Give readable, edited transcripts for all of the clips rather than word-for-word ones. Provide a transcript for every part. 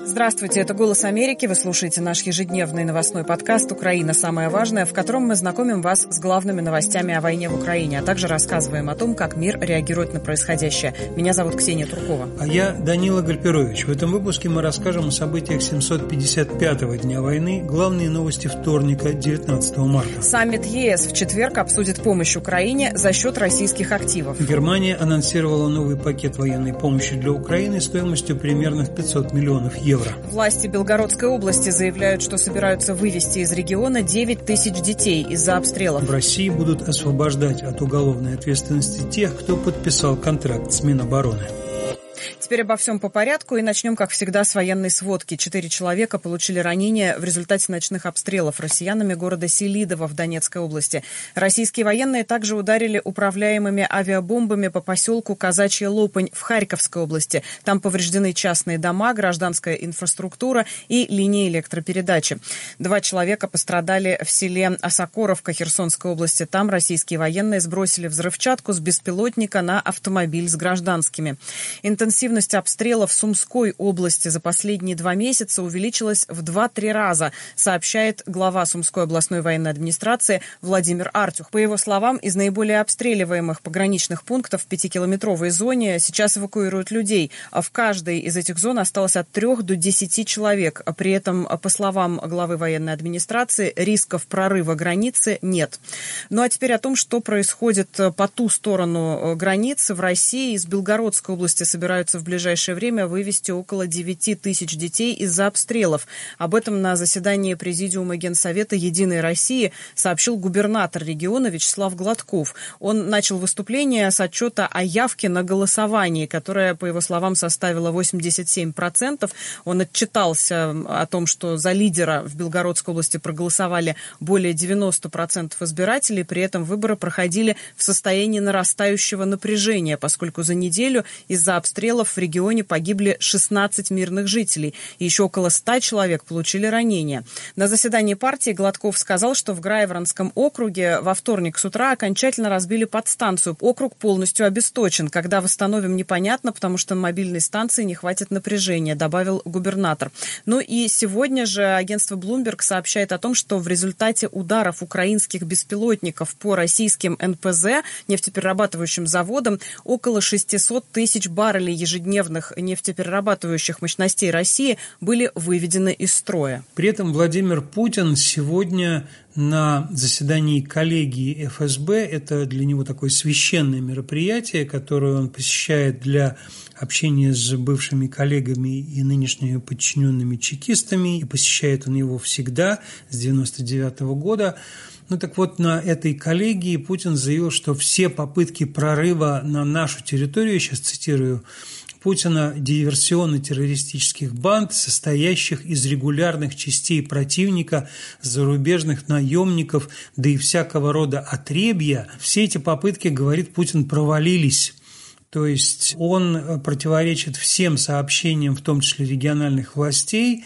Здравствуйте, это «Голос Америки». Вы слушаете наш ежедневный новостной подкаст «Украина. Самое важное», в котором мы знакомим вас с главными новостями о войне в Украине, а также рассказываем о том, как мир реагирует на происходящее. Меня зовут Ксения Туркова. А я Данила Гальперович. В этом выпуске мы расскажем о событиях 755-го дня войны, главные новости вторника, 19 марта. Саммит ЕС в четверг обсудит помощь Украине за счет российских активов. Германия анонсировала новый пакет военной помощи для Украины стоимостью примерно в 500 миллионов евро. Власти Белгородской области заявляют, что собираются вывести из региона 9 тысяч детей из-за обстрелов. В России будут освобождать от уголовной ответственности тех, кто подписал контракт с Минобороны. Теперь обо всем по порядку и начнем, как всегда, с военной сводки. 4 человека получили ранения в результате ночных обстрелов россиянами города Селидово в Донецкой области. Российские военные также ударили управляемыми авиабомбами по поселку Казачья Лопань в Харьковской области. Там повреждены частные дома, гражданская инфраструктура и линии электропередачи. 2 человека пострадали в селе Осокоровка Херсонской области. Там российские военные сбросили взрывчатку с беспилотника на автомобиль с гражданскими. Интенсивность обстрелов в Сумской области за последние 2 месяца увеличилась в 2-3 раза, сообщает глава Сумской областной военной администрации Владимир Артюх. По его словам, из наиболее обстреливаемых пограничных пунктов в 5-километровой зоне сейчас эвакуируют людей. В каждой из этих зон осталось от 3 до 10 человек. При этом, по словам главы военной администрации, рисков прорыва границы нет. Ну а теперь о том, что происходит по ту сторону границы в России. Из Белгородской области собираются в ближайшее время вывести около 9 тысяч детей из-за обстрелов. Об этом на заседании Президиума Генсовета «Единой России» сообщил губернатор региона Вячеслав Гладков. Он начал выступление с отчета о явке на голосование, которое, по его словам, составило 87%. Он отчитался о том, что за лидера в Белгородской области проголосовали более 90% избирателей. При этом выборы проходили в состоянии нарастающего напряжения, поскольку за неделю из-за обстрелов в регионе погибли 16 мирных жителей. И еще около 100 человек получили ранения. На заседании партии Гладков сказал, что в Грайворонском округе во вторник с утра окончательно разбили подстанцию. Округ полностью обесточен. Когда восстановим, непонятно, потому что на мобильной станции не хватит напряжения, добавил губернатор. Ну и сегодня же агентство Bloomberg сообщает о том, что в результате ударов украинских беспилотников по российским НПЗ, нефтеперерабатывающим заводам, около 600 тысяч баррелей ежедневных нефтеперерабатывающих мощностей России были выведены из строя. При этом Владимир Путин сегодня на заседании коллегии ФСБ, это для него такое священное мероприятие, которое он посещает для общения с бывшими коллегами и нынешними подчиненными чекистами, и посещает он его всегда с 1999 года. Ну так вот, на этой коллегии Путин заявил, что все попытки прорыва на нашу территорию, сейчас цитирую Путина, диверсионно-террористических банд, состоящих из регулярных частей противника, зарубежных наемников, да и всякого рода отребья, все эти попытки, говорит Путин, провалились. То есть он противоречит всем сообщениям, в том числе региональных властей,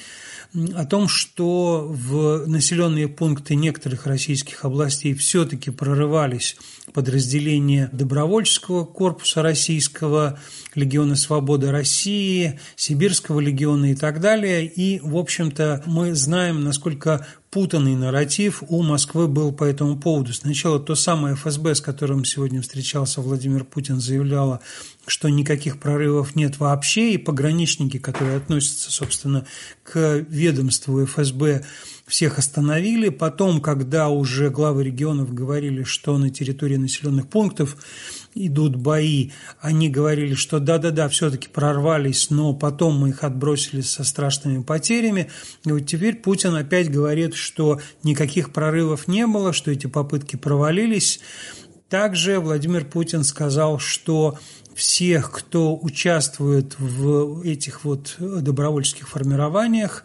о том, что в населенные пункты некоторых российских областей все-таки прорывались подразделения добровольческого корпуса российского, Легиона Свободы России, Сибирского легиона и так далее. И, в общем-то, мы знаем, насколько путанный нарратив у Москвы был по этому поводу. Сначала то самое ФСБ, с которым сегодня встречался Владимир Путин, заявляло, что никаких прорывов нет вообще, и пограничники, которые относятся, собственно, к ведомству ФСБ, всех остановили. Потом, когда уже главы регионов говорили, что на территории населенных пунктов идут бои, они говорили, что да-да-да, все-таки прорвались, но потом мы их отбросили со страшными потерями. И вот теперь Путин опять говорит, что никаких прорывов не было, что эти попытки провалились. Также Владимир Путин сказал, что всех, кто участвует в этих вот добровольческих формированиях,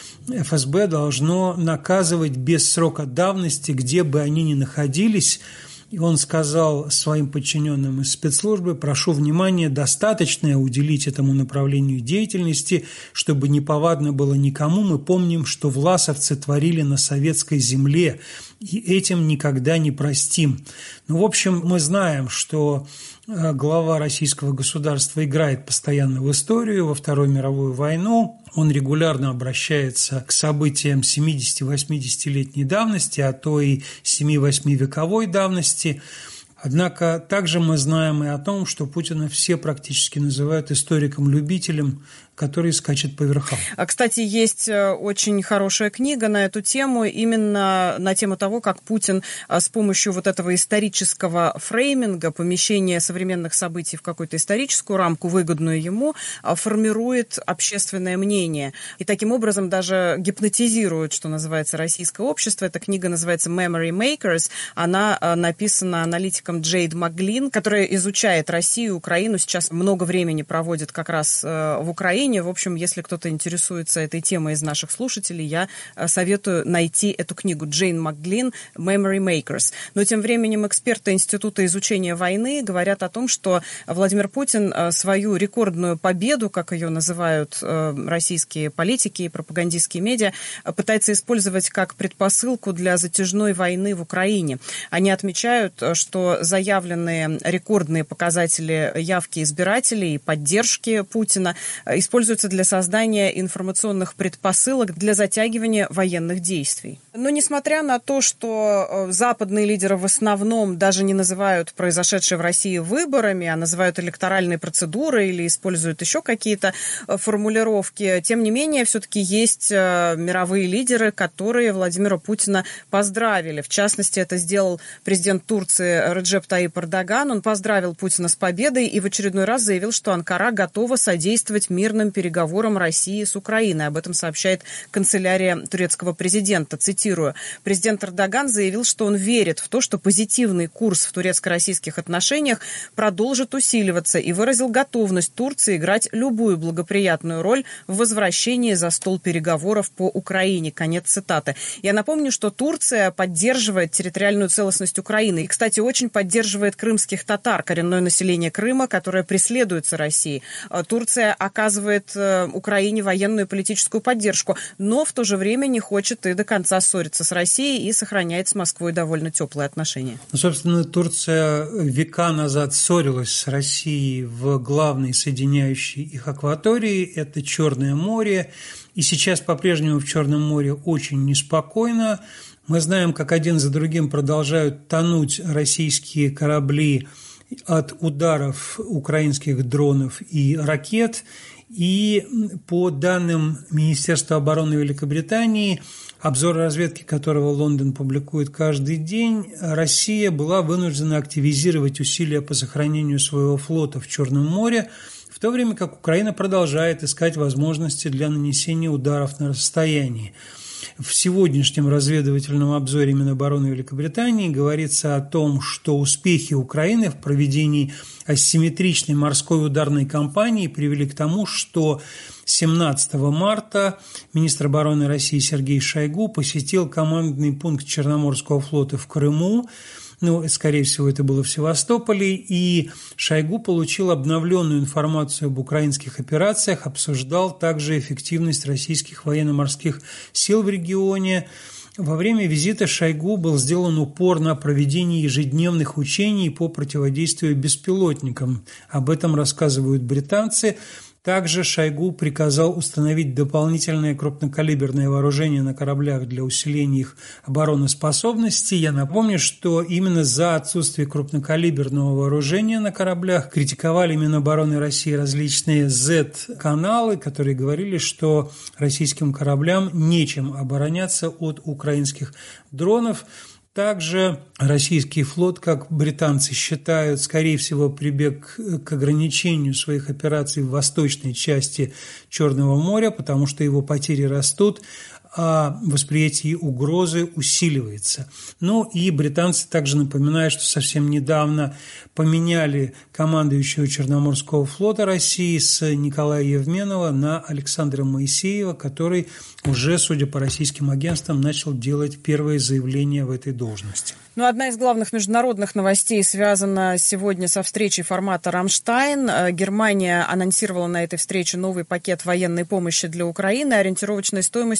ФСБ должно наказывать без срока давности, где бы они ни находились. И он сказал своим подчиненным из спецслужбы: прошу внимания, достаточно уделить этому направлению деятельности, чтобы неповадно было никому. Мы помним, что власовцы творили на советской земле, и этим никогда не простим. Ну, в общем, мы знаем, что глава российского государства играет постоянно в историю, во Вторую мировую войну. Он регулярно обращается к событиям 70-80-летней давности, а то и 7-8 вековой давности. Однако также мы знаем и о том, что Путина все практически называют историком-любителем, который скачет по верхам. Кстати, есть очень хорошая книга на эту тему, именно на тему того, как Путин с помощью вот этого исторического фрейминга, помещения современных событий в какую-то историческую рамку, выгодную ему, формирует общественное мнение. И таким образом даже гипнотизирует, что называется, российское общество. Эта книга называется «Memory Makers». Она написана аналитиком Джейд Маклин, которая изучает Россию, Украину, сейчас много времени проводит как раз в Украине. В общем, если кто-то интересуется этой темой из наших слушателей, я советую найти эту книгу Джейн Маклин «Memory Makers». Но тем временем эксперты Института изучения войны говорят о том, что Владимир Путин свою рекордную победу, как ее называют российские политики и пропагандистские медиа, пытается использовать как предпосылку для затяжной войны в Украине. Они отмечают, что заявленные рекордные показатели явки избирателей и поддержки Путина используются для создания информационных предпосылок для затягивания военных действий. Но несмотря на то, что западные лидеры в основном даже не называют произошедшие в России выборами, а называют электоральной процедурой или используют еще какие-то формулировки, тем не менее, все-таки есть мировые лидеры, которые Владимира Путина поздравили. В частности, это сделал президент Турции Реджеп Таyyip Эрдоган. Он поздравил Путина с победой и в очередной раз заявил, что Анкара готова содействовать мирным переговорам России с Украиной. Об этом сообщает канцелярия турецкого президента. Цитирую. Президент Эрдоган заявил, что он верит в то, что позитивный курс в турецко-российских отношениях продолжит усиливаться, и выразил готовность Турции играть любую благоприятную роль в возвращении за стол переговоров по Украине. Конец цитаты. Я напомню, что Турция поддерживает территориальную целостность Украины и, кстати, очень поддерживает крымских татар, коренное население Крыма, которое преследуется Россией. Турция оказывает Украине военную и политическую поддержку, но в то же время не хочет и до конца ссориться с Россией и сохраняет с Москвой довольно теплые отношения. Собственно, Турция века назад ссорилась с Россией в главной соединяющей их акватории, это Черное море, и сейчас по-прежнему в Черном море очень неспокойно. Мы знаем, как один за другим продолжают тонуть российские корабли от ударов украинских дронов и ракет. И по данным Министерства обороны Великобритании, обзор разведки которого Лондон публикует каждый день, Россия была вынуждена активизировать усилия по сохранению своего флота в Черном море, в то время как Украина продолжает искать возможности для нанесения ударов на расстоянии. В сегодняшнем разведывательном обзоре Минобороны Великобритании говорится о том, что успехи Украины в проведении асимметричной морской ударной кампании привели к тому, что 17 марта министр обороны России Сергей Шойгу посетил командный пункт Черноморского флота в Крыму. Скорее всего, это было в Севастополе, и Шойгу получил обновленную информацию об украинских операциях, обсуждал также эффективность российских военно-морских сил в регионе. Во время визита Шойгу был сделан упор на проведение ежедневных учений по противодействию беспилотникам. Об этом рассказывают британцы. Также Шойгу приказал установить дополнительное крупнокалиберное вооружение на кораблях для усиления их обороноспособности. Я напомню, что именно за отсутствие крупнокалиберного вооружения на кораблях критиковали Минобороны России различные Z-каналы, которые говорили, что российским кораблям нечем обороняться от украинских дронов. Также российский флот, как британцы считают, скорее всего, прибег к ограничению своих операций в восточной части Черного моря, потому что его потери растут, а восприятие угрозы усиливается. И британцы также напоминают, что совсем недавно поменяли командующего Черноморского флота России с Николая Евменова на Александра Моисеева, который уже, судя по российским агентствам, начал делать первые заявления в этой должности. Одна из главных международных новостей связана сегодня со встречей формата «Рамштайн». Германия анонсировала на этой встрече новый пакет военной помощи для Украины ориентировочной стоимостью в $500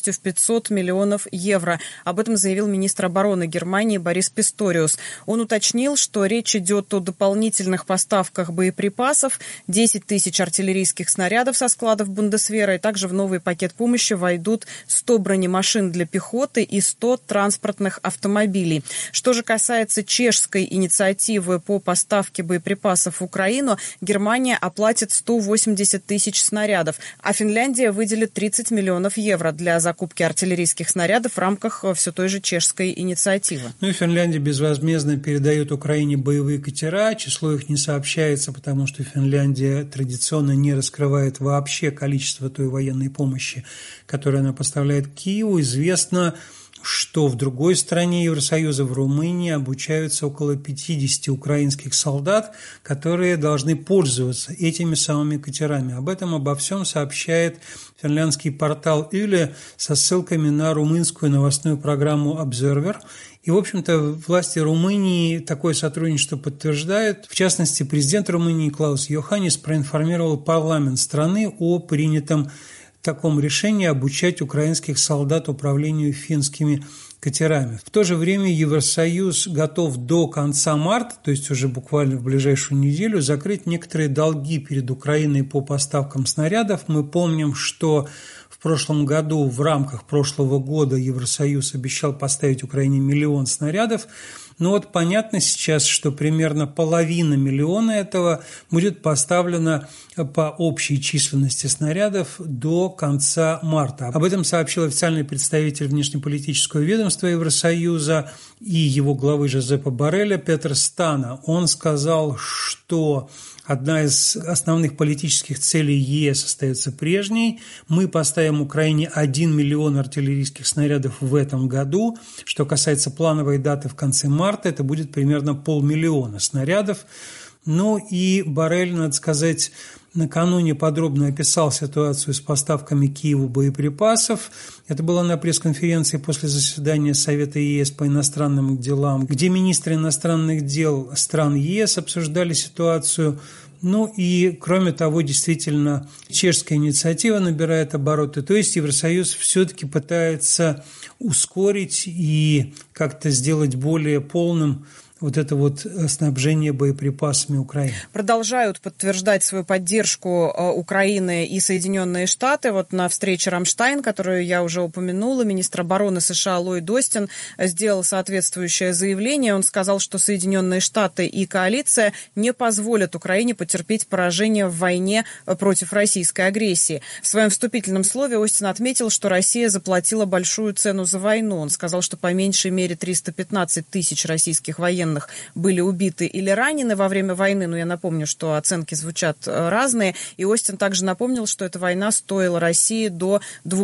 500 миллионов евро. Об этом заявил министр обороны Германии Борис Писториус. Он уточнил, что речь идет о дополнительных поставках боеприпасов, 10 тысяч артиллерийских снарядов со складов Бундесвера, и также в новый пакет помощи войдут 100 бронемашин для пехоты и 100 транспортных автомобилей. Что же касается чешской инициативы по поставке боеприпасов в Украину, Германия оплатит 180 тысяч снарядов, а Финляндия выделит 30 миллионов евро для закупки артиллерийских снарядов в рамках все той же чешской инициативы. И Финляндия безвозмездно передает Украине боевые катера. Число их не сообщается, потому что Финляндия традиционно не раскрывает вообще количество той военной помощи, которую она поставляет Киеву. Известно, что в другой стране Евросоюза, в Румынии, обучаются около 50 украинских солдат, которые должны пользоваться этими самыми катерами. Обо всем сообщает финляндский портал Yle со ссылками на румынскую новостную программу «Observer». И, в общем-то, власти Румынии такое сотрудничество подтверждают. В частности, президент Румынии Клаус Йоханнис проинформировал парламент страны о принятом таком решении обучать украинских солдат управлению финскими катерами. В то же время Евросоюз готов до конца марта, то есть уже буквально в ближайшую неделю, закрыть некоторые долги перед Украиной по поставкам снарядов. Мы помним, что в прошлом году, в рамках прошлого года, Евросоюз обещал поставить Украине 1 миллион снарядов. Но вот понятно сейчас, что примерно 500 000 этого будет поставлено по общей численности снарядов до конца марта. Об этом сообщил официальный представитель внешнеполитического ведомства Евросоюза и его главы Жозепа Борреля Петр Стана. Он сказал, что одна из основных политических целей ЕС остается прежней. Мы поставим Украине 1 миллион артиллерийских снарядов в этом году. Что касается плановой даты в конце марта, это будет примерно 500 000 снарядов. Ну и Боррель, надо сказать, накануне подробно описал ситуацию с поставками Киеву боеприпасов. Это было на пресс-конференции после заседания Совета ЕС по иностранным делам, где министры иностранных дел стран ЕС обсуждали ситуацию. Ну и, кроме того, действительно, чешская инициатива набирает обороты. То есть Евросоюз все-таки пытается ускорить и как-то сделать более полным вот это вот снабжение боеприпасами Украины. Продолжают подтверждать свою поддержку Украины и Соединенные Штаты. Вот на встрече Рамштайн, которую я уже упомянула, министр обороны США Ллойд Остин сделал соответствующее заявление. Он сказал, что Соединенные Штаты и коалиция не позволят Украине потерпеть поражение в войне против российской агрессии. В своем вступительном слове Остин отметил, что Россия заплатила большую цену за войну. Он сказал, что по меньшей мере 315 тысяч российских военных были убиты или ранены во время войны. Но я напомню, что оценки звучат разные. И Остин также напомнил, что эта война стоила России до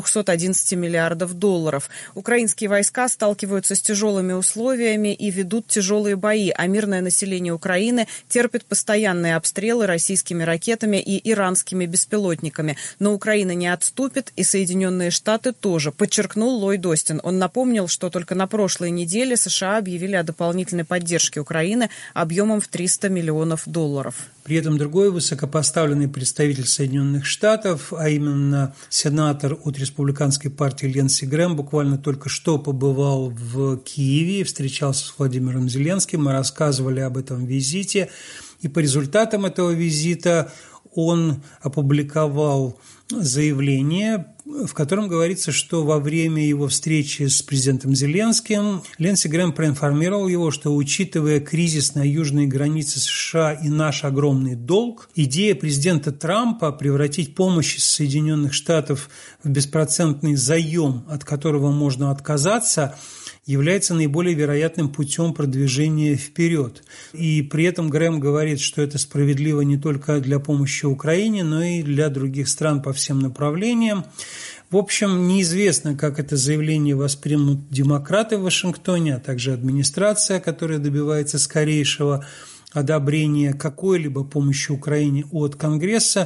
211 миллиардов долларов. Украинские войска сталкиваются с тяжелыми условиями и ведут тяжелые бои, а мирное население Украины терпит постоянные обстрелы российскими ракетами и иранскими беспилотниками. Но Украина не отступит, и Соединенные Штаты тоже, подчеркнул Ллойд Остин. Он напомнил, что только на прошлой неделе США объявили о дополнительной поддержке Украины объемом в $300 миллионов. При этом другой высокопоставленный представитель Соединенных Штатов, а именно сенатор от республиканской партии Линдси Грэхэм, буквально только что побывал в Киеве, встречался с Владимиром Зеленским, мы рассказывали об этом визите. И по результатам этого визита он опубликовал заявление, в котором говорится, что во время его встречи с президентом Зеленским Линдси Грэхэм проинформировал его, что, учитывая кризис на южной границе США и наш огромный долг, идея президента Трампа превратить помощь из Соединенных Штатов в беспроцентный заем, от которого можно отказаться, является наиболее вероятным путем продвижения вперед. И при этом Грэхэм говорит, что это справедливо не только для помощи Украине, но и для других стран по всем направлениям. В общем, неизвестно, как это заявление воспримут демократы в Вашингтоне, а также администрация, которая добивается скорейшего одобрения какой-либо помощи Украине от Конгресса.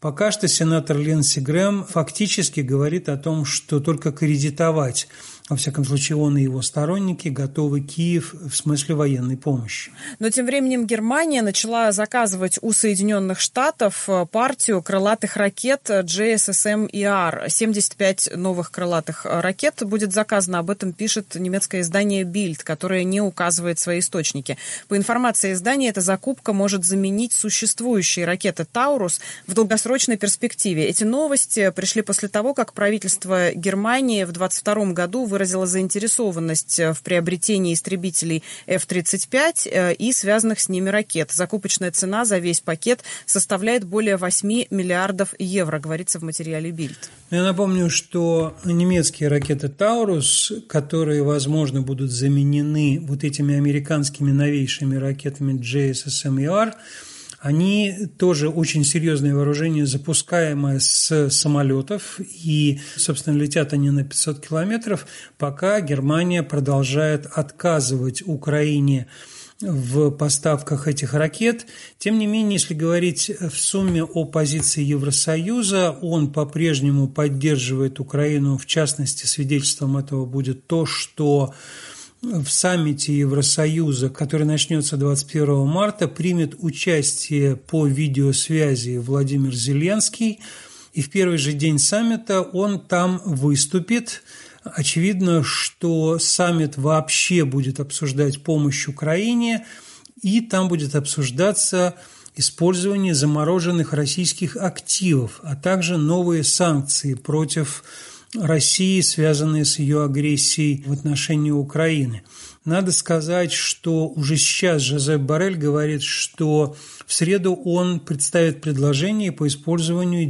Пока что сенатор Линдси Грэхэм фактически говорит о том, что только кредитовать, во всяком случае, он и его сторонники готовы Киев в смысле военной помощи. Но тем временем Германия начала заказывать у Соединенных Штатов партию крылатых ракет JSSM-ER. 75 новых крылатых ракет будет заказано. Об этом пишет немецкое издание Bild, которое не указывает свои источники. По информации издания, эта закупка может заменить существующие ракеты «Таурус» в долгосрочной перспективе. Эти новости пришли после того, как правительство Германии в 2022 году выразила заинтересованность в приобретении истребителей F-35 и связанных с ними ракет. Закупочная цена за весь пакет составляет более 8 миллиардов евро, говорится в материале Bild. Я напомню, что немецкие ракеты «Таурус», которые, возможно, будут заменены вот этими американскими новейшими ракетами JSSM-ER, они тоже очень серьезное вооружение, запускаемое с самолетов, и, собственно, летят они на 500 километров, пока Германия продолжает отказывать Украине в поставках этих ракет. Тем не менее, если говорить в сумме о позиции Евросоюза, он по-прежнему поддерживает Украину, в частности, свидетельством этого будет то, что в саммите Евросоюза, который начнется 21 марта, примет участие по видеосвязи Владимир Зеленский, и в первый же день саммита он там выступит. Очевидно, что саммит вообще будет обсуждать помощь Украине, и там будет обсуждаться использование замороженных российских активов, а также новые санкции против России, связанные с ее агрессией в отношении Украины. Надо сказать, что уже сейчас Жозеп Боррель говорит, что в среду он представит предложение по использованию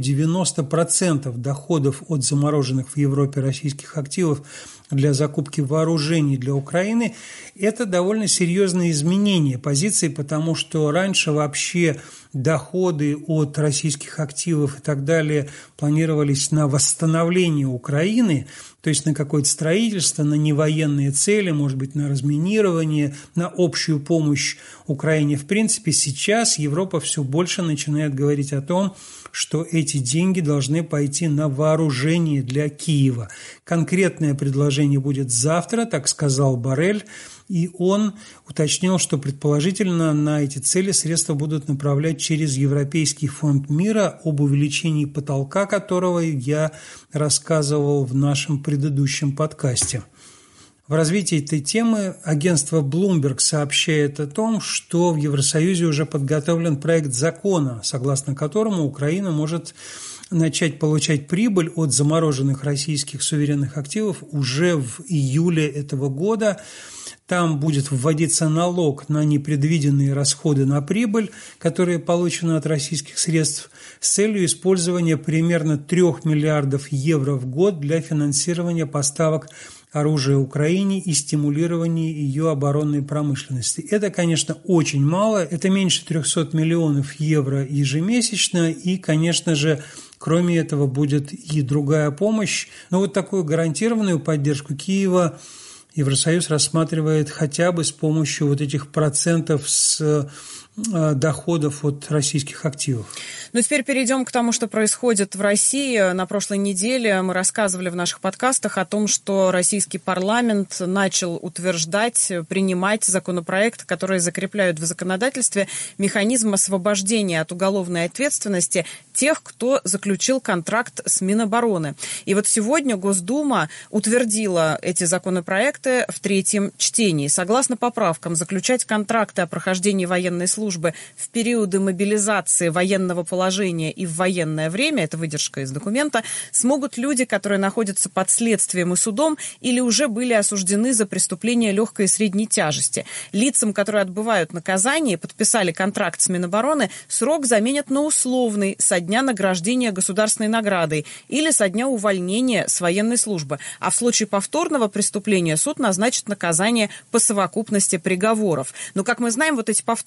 90% доходов от замороженных в Европе российских активов для закупки вооружений для Украины. Это довольно серьезное изменение позиции, потому что раньше вообще доходы от российских активов и так далее планировались на восстановление Украины, то есть на какое-то строительство, на невоенные цели, может быть, на разминирование, на общую помощь Украине. В принципе, сейчас Европа все больше начинает говорить о том, что эти деньги должны пойти на вооружение для Киева. Конкретное предложение будет завтра, так сказал Боррель, и он уточнил, что предположительно на эти цели средства будут направлять через Европейский фонд мира, об увеличении потолка которого я рассказывал в нашем предыдущем подкасте. В развитии этой темы агентство Bloomberg сообщает о том, что в Евросоюзе уже подготовлен проект закона, согласно которому Украина может начать получать прибыль от замороженных российских суверенных активов уже в июле этого года. Там будет вводиться налог на непредвиденные расходы на прибыль, которые получены от российских средств, с целью использования примерно 3 миллиардов евро в год для финансирования поставок оружия Украине и стимулирования ее оборонной промышленности. Это, конечно, очень мало, это меньше 300 миллионов евро ежемесячно, и, конечно же, кроме этого будет и другая помощь. Но вот такую гарантированную поддержку Киева Евросоюз рассматривает хотя бы с помощью вот этих процентов с доходов от российских активов. Ну, теперь перейдем к тому, что происходит в России. На прошлой неделе мы рассказывали в наших подкастах о том, что российский парламент начал утверждать, принимать законопроекты, которые закрепляют в законодательстве механизм освобождения от уголовной ответственности тех, кто заключил контракт с Минобороны. И вот сегодня Госдума утвердила эти законопроекты в третьем чтении. Согласно поправкам, заключать контракты о прохождении военной службы в периоды мобилизации, военного положения и в военное время, это выдержка из документа, смогут люди, которые находятся под следствием и судом или уже были осуждены за преступления легкой и средней тяжести. Лицам, которые отбывают наказание и подписали контракт с Минобороны, срок заменят на условный со дня награждения государственной наградой или со дня увольнения с военной службы. А в случае повторного преступления суд назначит наказание по совокупности приговоров. Но, как мы знаем, вот эти повторные преступления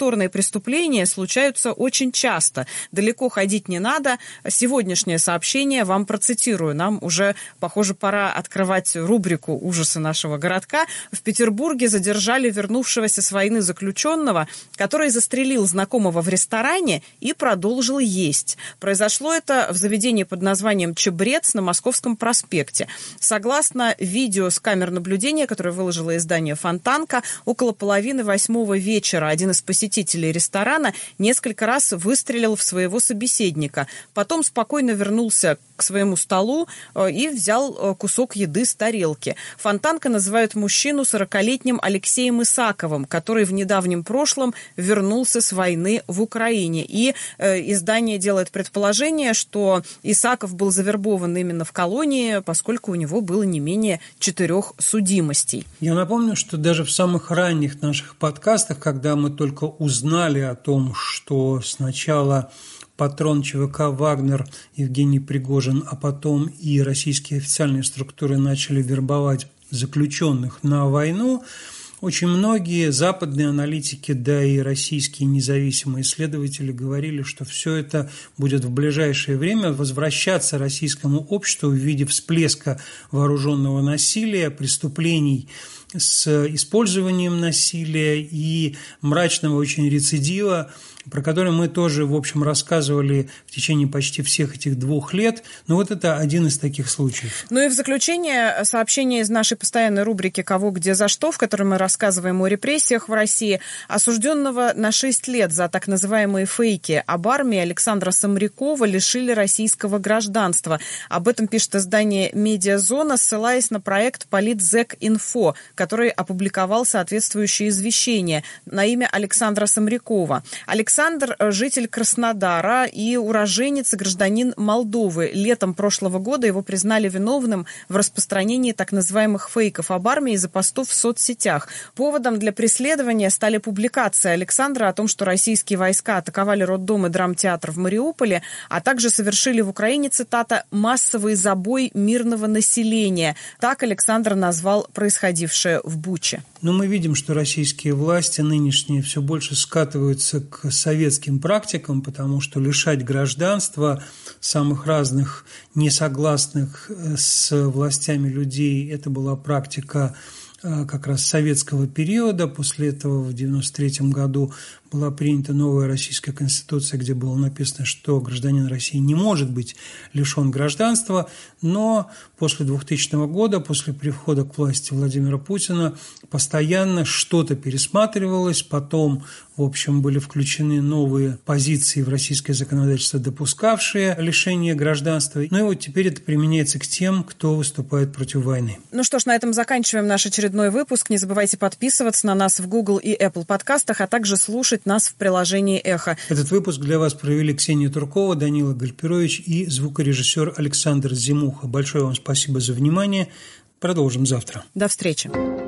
преступления случаются очень часто. Далеко ходить не надо. Сегодняшнее сообщение вам процитирую. Нам уже, похоже, пора открывать рубрику «Ужасы нашего городка». В Петербурге задержали вернувшегося с войны заключенного, который застрелил знакомого в ресторане и продолжил есть. Произошло это в заведении под названием «Чебрец» на Московском проспекте. Согласно видео с камер наблюдения, которое выложило издание «Фонтанка», около 7:30 вечера один из посетителей ресторана несколько раз выстрелил в своего собеседника. Потом спокойно вернулся к своему столу и взял кусок еды с тарелки. «Фонтанка» называют мужчину 40-летним Алексеем Исаковым, который в недавнем прошлом вернулся с войны в Украине. И издание делает предположение, что Исаков был завербован именно в колонии, поскольку у него было не менее 4 судимостей. Я напомню, что даже в самых ранних наших подкастах, когда мы только узнали о том, что сначала патрон ЧВК «Вагнер» Евгений Пригожин, а потом и российские официальные структуры начали вербовать заключенных на войну, очень многие западные аналитики, да и российские независимые исследователи говорили, что все это будет в ближайшее время возвращаться российскому обществу в виде всплеска вооруженного насилия, преступлений с использованием насилия и мрачного очень рецидива, про который мы тоже, в общем, рассказывали в течение почти всех этих 2 лет. Но вот это один из таких случаев. Ну и в заключение сообщение из нашей постоянной рубрики «Кого, где, за что», в которой мы рассказываем о репрессиях в России. Осужденного на 6 лет за так называемые фейки об армии Александра Самрякова лишили российского гражданства. Об этом пишет издание «Медиазона», ссылаясь на проект «Политзек.Инфо», который опубликовал соответствующее извещение на имя Александра Самрякова. Александр – житель Краснодара и уроженец и гражданин Молдовы. Летом прошлого года его признали виновным в распространении так называемых фейков об армии из-за постов в соцсетях. Поводом для преследования стали публикации Александра о том, что российские войска атаковали роддом и драмтеатр в Мариуполе, а также совершили в Украине, цитата, «массовый забой мирного населения». Так Александр назвал происходившее в Буче. Но мы видим, что российские власти нынешние все больше скатываются к советским практикам, потому что лишать гражданства самых разных несогласных с властями людей – это была практика как раз советского периода. После этого в 1993 году была принята новая российская конституция, где было написано, что гражданин России не может быть лишен гражданства, но после 2000 года, после прихода к власти Владимира Путина, постоянно что-то пересматривалось, потом, в общем, были включены новые позиции в российское законодательство, допускавшие лишение гражданства. Ну и вот теперь это применяется к тем, кто выступает против войны. Ну что ж, на этом заканчиваем наш очередной выпуск. Не забывайте подписываться на нас в Google и Apple подкастах, а также слушать нас в приложении «Эхо». Этот выпуск для вас провели Ксения Туркова, Данила Гальперович и звукорежиссер Александр Зимуха. Большое вам спасибо за внимание. Продолжим завтра. До встречи.